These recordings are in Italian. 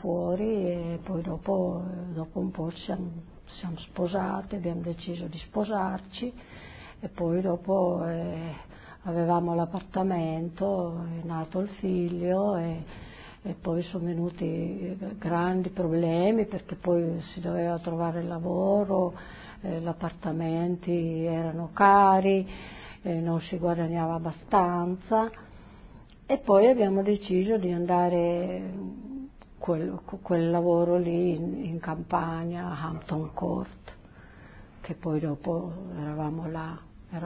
fuori e poi dopo un po' siamo sposati, abbiamo deciso di sposarci e poi dopo avevamo l'appartamento, è nato il figlio e poi sono venuti grandi problemi perché poi si doveva trovare lavoro, gli appartamenti erano cari, non si guadagnava abbastanza e poi abbiamo deciso di andare quel lavoro lì in campagna a Hampton Court, che poi dopo eravamo là,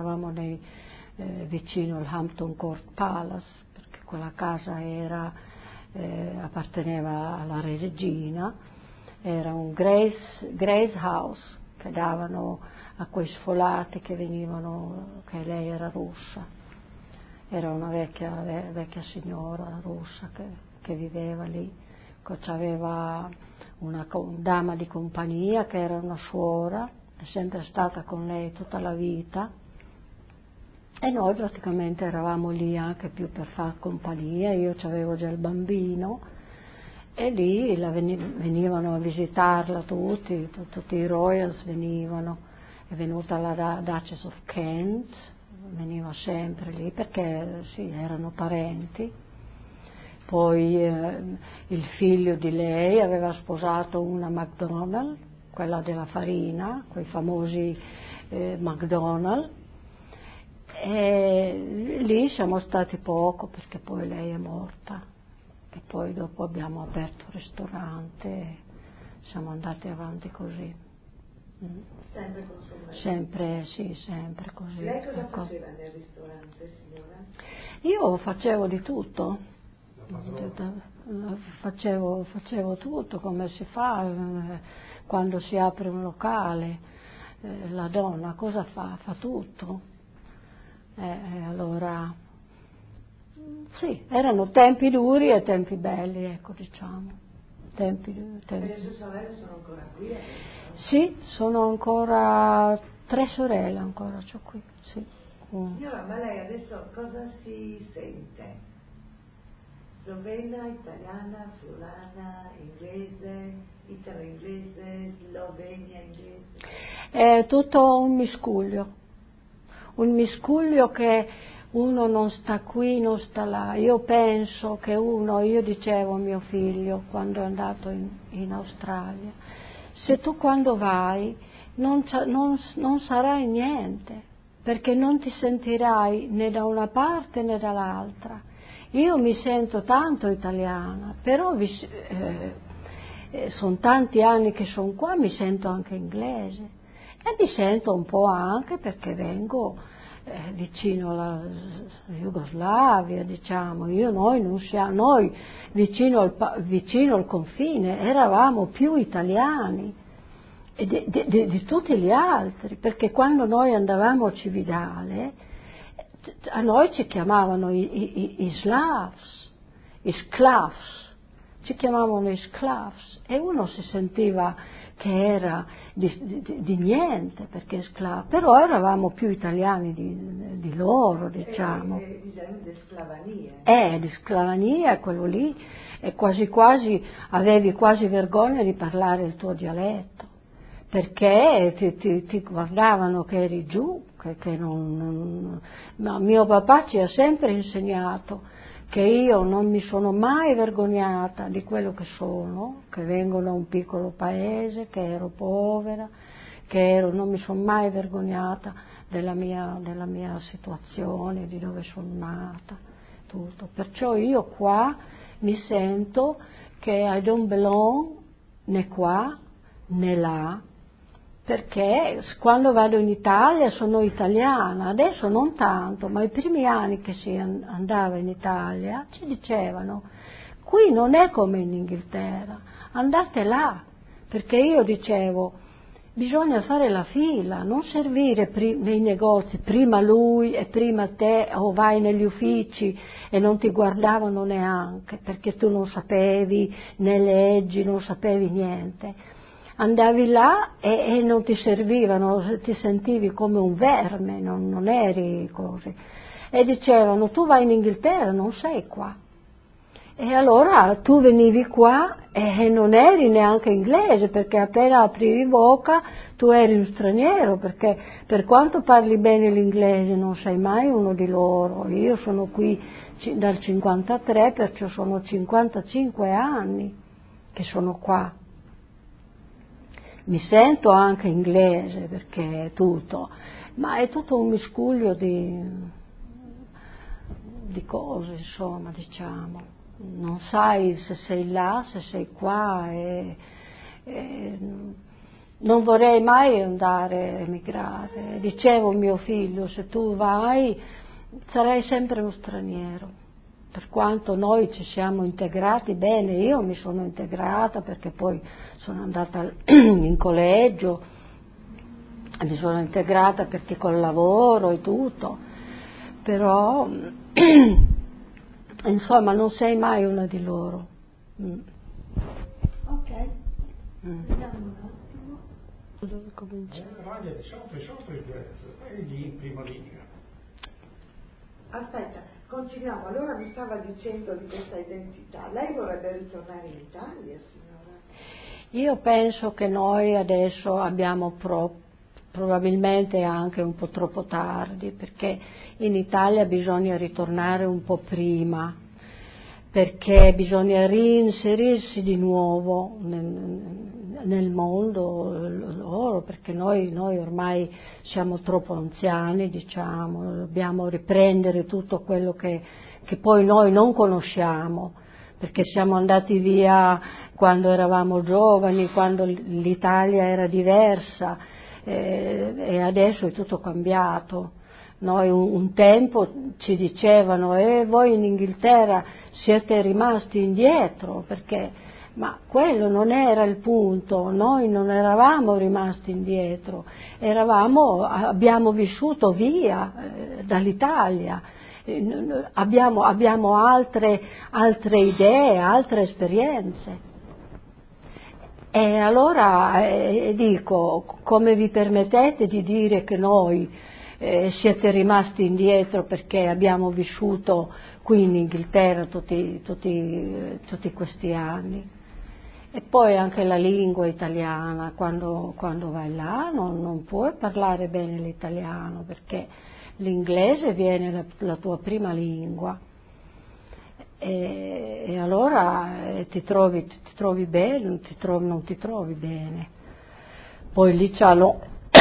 vicino al Hampton Court Palace, perché quella casa apparteneva alla regina, era un Grace House che davano a quei sfolati che venivano, che lei era russa, era una vecchia signora russa che viveva lì, c'aveva una dama di compagnia che era una suora, è sempre stata con lei tutta la vita e noi praticamente eravamo lì anche più per far compagnia, io avevo già il bambino e lì venivano a visitarla tutti i Royals venivano, è venuta la Duchess of Kent, veniva sempre lì perché sì, erano parenti. Poi il figlio di lei aveva sposato una McDonald, quella della farina, quei famosi McDonald, e lì siamo stati poco perché poi lei è morta e poi dopo abbiamo aperto un ristorante e siamo andati avanti così. Sempre con suo marito? Sempre, sì, sempre così. Lei cosa faceva nel ristorante, signora? Io facevo di tutto. Facevo tutto come si fa quando si apre un locale, la donna cosa fa? Fa tutto. Allora sì, erano tempi duri e tempi belli, ecco, diciamo. Tempi. E le sue sorelle sono ancora qui adesso? Sì, sono ancora 3 sorelle, ancora c'ho qui, sì. Signora, ma lei adesso cosa si sente? Slovena, italiana, friulana, inglese, italo-inglese, slovenia inglese? È tutto un miscuglio che uno non sta qui, non sta là. Io penso che io dicevo a mio figlio quando è andato in Australia, se tu quando vai non sarai niente, perché non ti sentirai né da una parte né dall'altra. Io mi sento tanto italiana, però sono tanti anni che sono qua, mi sento anche inglese e mi sento un po' anche perché vengo vicino alla Jugoslavia, diciamo, noi vicino al confine eravamo più italiani di tutti gli altri, perché quando noi andavamo a Cividale a noi ci chiamavano i Slavs, i Sclavs, ci chiamavano i Sclavs e uno si sentiva che era di niente perché sclavo, però eravamo più italiani di loro, diciamo. Bisogno di sclavania. Di sclavania, quello lì, e quasi avevi quasi vergogna di parlare il tuo dialetto, perché ti guardavano che eri giù, ma mio papà ci ha sempre insegnato che io non mi sono mai vergognata di quello che sono, che vengo da un piccolo paese, che ero povera, non mi sono mai vergognata della mia situazione, di dove sono nata, tutto. Perciò io qua mi sento che I don't belong né qua né là, perché quando vado in Italia sono italiana, adesso non tanto, ma i primi anni che si andava in Italia ci dicevano, qui non è come in Inghilterra, andate là, perché io dicevo, bisogna fare la fila, non servire nei negozi, prima lui e prima te, o vai negli uffici e non ti guardavano neanche, perché tu non sapevi né leggi, non sapevi niente. Andavi là e non ti servivano, ti sentivi come un verme, non eri così. E dicevano, tu vai in Inghilterra, non sei qua. E allora tu venivi qua e non eri neanche inglese, perché appena aprivi bocca tu eri un straniero, perché per quanto parli bene l'inglese non sei mai uno di loro. Io sono qui dal 53, perciò sono 55 anni che sono qua. Mi sento anche inglese perché è tutto, ma è tutto un miscuglio di cose, insomma, diciamo. Non sai se sei là, se sei qua e non vorrei mai andare a emigrare. Dicevo a mio figlio, se tu vai sarai sempre uno straniero, per quanto noi ci siamo integrati bene. Io mi sono integrata perché poi sono andata in collegio, mi sono integrata perché col lavoro e tutto, però insomma non sei mai una di loro. Ok, vediamo un attimo. Dove cominciare? È lì in prima linea. Aspetta, continuiamo. Allora mi stava dicendo di questa identità. Lei vorrebbe ritornare in Italia, signora? Io penso che noi adesso abbiamo probabilmente anche un po' troppo tardi, perché in Italia bisogna ritornare un po' prima, perché bisogna reinserirsi di nuovo nel mondo loro, perché noi ormai siamo troppo anziani, diciamo, dobbiamo riprendere tutto quello che poi noi non conosciamo, perché siamo andati via quando eravamo giovani, quando l'Italia era diversa, e adesso è tutto cambiato. Noi un tempo ci dicevano voi in Inghilterra siete rimasti indietro, ma quello non era il punto, noi non eravamo rimasti indietro, abbiamo vissuto via dall'Italia, abbiamo altre idee, altre esperienze. E allora dico, come vi permettete di dire che noi siete rimasti indietro perché abbiamo vissuto qui in Inghilterra tutti questi anni? E poi anche la lingua italiana, quando vai là non puoi parlare bene l'italiano, perché l'inglese viene la tua prima lingua. E allora ti trovi bene, non ti trovi bene. Poi lì c'hanno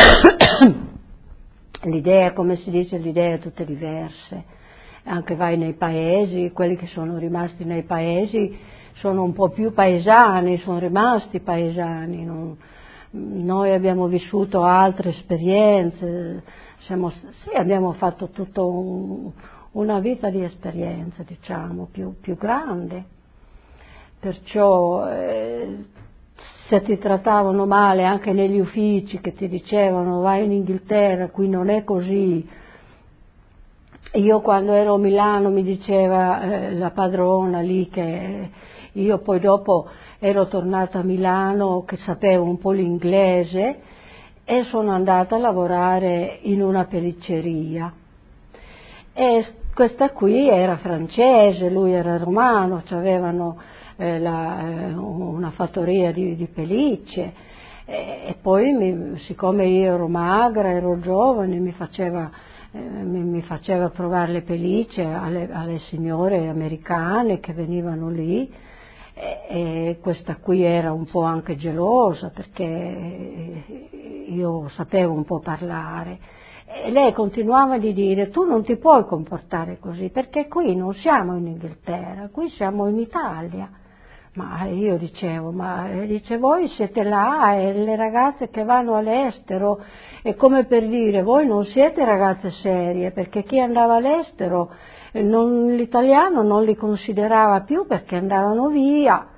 l'idea, come si dice, le idee tutte diverse. Anche vai nei paesi, quelli che sono rimasti nei paesi sono un po' più paesani, sono rimasti paesani. Noi abbiamo vissuto altre esperienze, abbiamo fatto tutto una vita di esperienza, diciamo, più grande. Perciò se ti trattavano male anche negli uffici, che ti dicevano vai in Inghilterra, qui non è così. Io quando ero a Milano mi diceva la padrona lì, che io poi dopo ero tornata a Milano che sapevo un po' l'inglese e sono andata a lavorare in una pellicceria. E questa qui era francese, lui era romano, avevano una fattoria di pellicce, e poi siccome io ero magra, ero giovane, mi faceva provare le pellicce alle signore americane che venivano lì, e questa qui era un po' anche gelosa perché io sapevo un po' parlare. E lei continuava di dire tu non ti puoi comportare così perché qui non siamo in Inghilterra, qui siamo in Italia. Ma io dicevo, dice voi siete là e le ragazze che vanno all'estero, è come per dire voi non siete ragazze serie, perché chi andava all'estero l'italiano non li considerava più perché andavano via,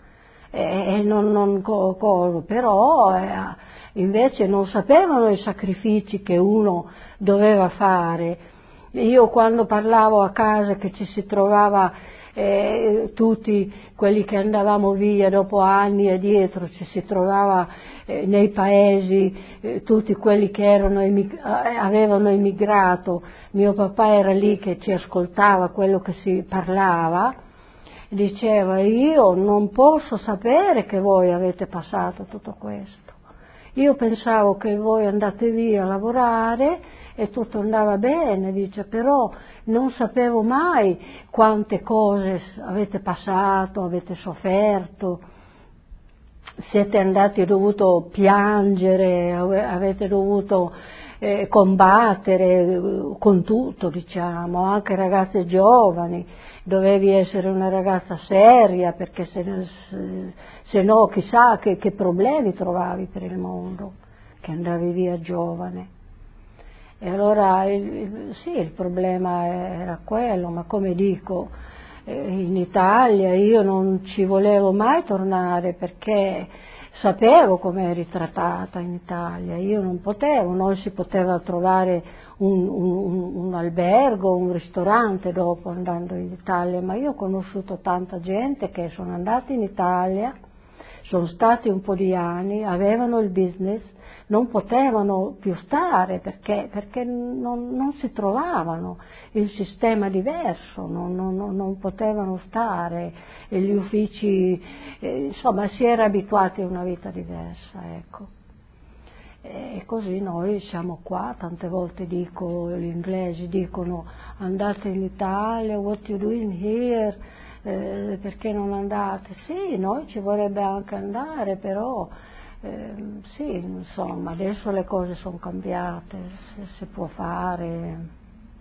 però invece non sapevano i sacrifici che uno doveva fare. Io quando parlavo a casa che ci si trovava tutti quelli che andavamo via dopo anni e dietro, ci si trovava nei paesi tutti quelli che avevano emigrato, mio papà era lì che ci ascoltava quello che si parlava, diceva: io non posso sapere che voi avete passato tutto questo, io pensavo che voi andate via a lavorare e tutto andava bene, dice, però non sapevo mai quante cose avete passato, avete sofferto, siete andati, dovuto piangere, avete dovuto combattere con tutto, diciamo, anche ragazze giovani, dovevi essere una ragazza seria, perché se no chissà che problemi trovavi per il mondo, che andavi via giovane. E allora sì, il problema era quello, ma come dico, in Italia io non ci volevo mai tornare perché sapevo come eri trattata in Italia, io non potevo, non si poteva trovare un albergo, un ristorante dopo andando in Italia, ma io ho conosciuto tanta gente che sono andati in Italia, sono stati un po' di anni, avevano il business, non potevano più stare perché non si trovavano, il sistema diverso, non potevano stare, e gli uffici, insomma si era abituati a una vita diversa, ecco. E così noi siamo qua, tante volte dico, gli inglesi dicono andate in Italia, what you doing here, perché non andate? Sì, noi ci vorrebbe anche andare, però sì, insomma, adesso le cose sono cambiate, si può fare.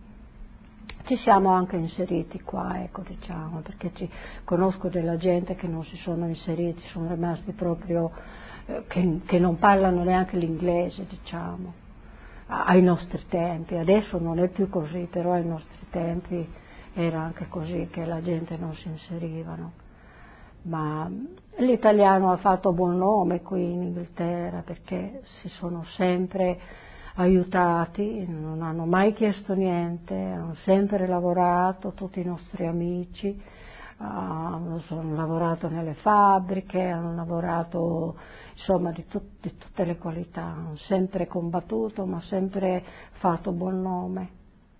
Ci siamo anche inseriti qua, ecco, diciamo, perché conosco della gente che non si sono inseriti, sono rimasti proprio, che non parlano neanche l'inglese, diciamo, ai nostri tempi. Adesso non è più così, però ai nostri tempi era anche così, che la gente non si inserivano. Ma l'italiano ha fatto buon nome qui in Inghilterra perché si sono sempre aiutati, non hanno mai chiesto niente, hanno sempre lavorato, tutti i nostri amici, hanno lavorato nelle fabbriche, hanno lavorato insomma di tutte le qualità, hanno sempre combattuto ma sempre fatto buon nome.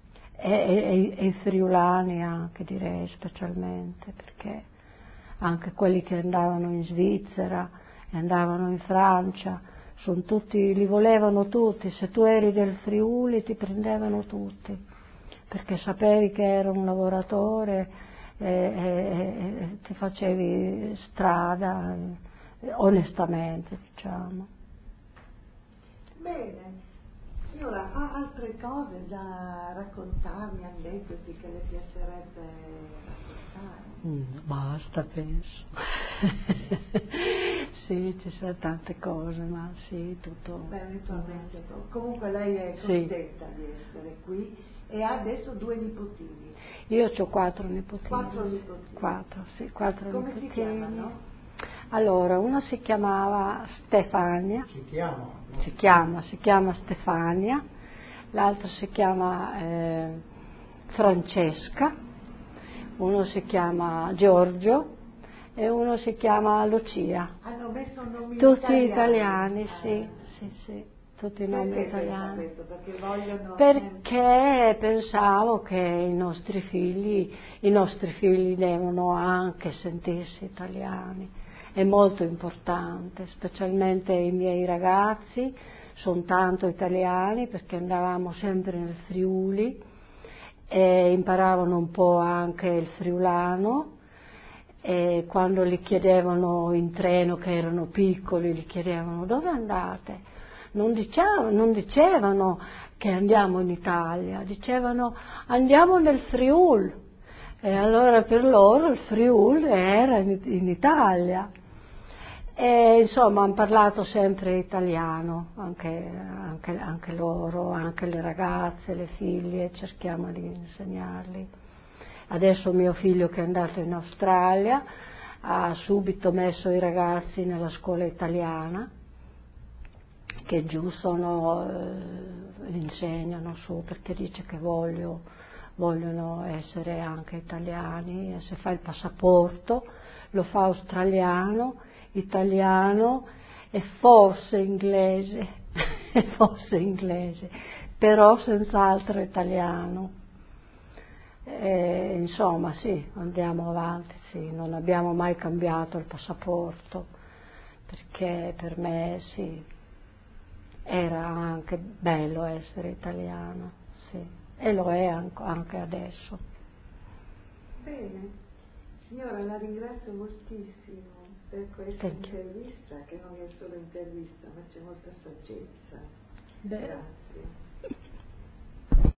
E i friulani anche, direi, specialmente, perché anche quelli che andavano in Svizzera e andavano in Francia, li volevano tutti, se tu eri del Friuli ti prendevano tutti, perché sapevi che era un lavoratore e ti facevi strada, onestamente, diciamo. Bene. Signora, ha altre cose da raccontarmi, aneddoti che le piacerebbe raccontare? Basta, penso. Sì, ci sono tante cose, ma sì, tutto. Beh, eventualmente. Comunque lei è contenta di essere qui e ha adesso 2 nipotini. Io ho 4 nipotini. 4 nipotini. 4, sì, 4 Come nipotini. si chiamano? Allora, una si chiamava Stefania. Si chiama Stefania. L'altra si chiama Francesca, uno si chiama Giorgio e uno si chiama Lucia. Hanno messo nomi tutti italiani, sì, tutti nomi italiani. Questo? Perché vogliono... Perché pensavo che i nostri figli devono anche sentirsi italiani. È molto importante, specialmente i miei ragazzi sono tanto italiani perché andavamo sempre nel Friuli e imparavano un po' anche il friulano, e quando li chiedevano in treno, che erano piccoli, li chiedevano dove andate? Non dicevano che andiamo in Italia, dicevano andiamo nel Friuli, e allora per loro il Friuli era in Italia. E insomma hanno parlato sempre italiano, anche loro, anche le ragazze, le figlie, cerchiamo di insegnarli. Adesso mio figlio, che è andato in Australia, ha subito messo i ragazzi nella scuola italiana, che giù li insegnano su, perché dice che vogliono essere anche italiani, e se fa il passaporto lo fa australiano, italiano e forse inglese, però senz'altro italiano. Insomma, sì, andiamo avanti, sì, non abbiamo mai cambiato il passaporto, perché per me, sì, era anche bello essere italiana, sì, e lo è anche adesso. Bene, signora, la ringrazio moltissimo per questa intervista, che non è solo intervista, ma c'è molta saggezza. Beh. Grazie.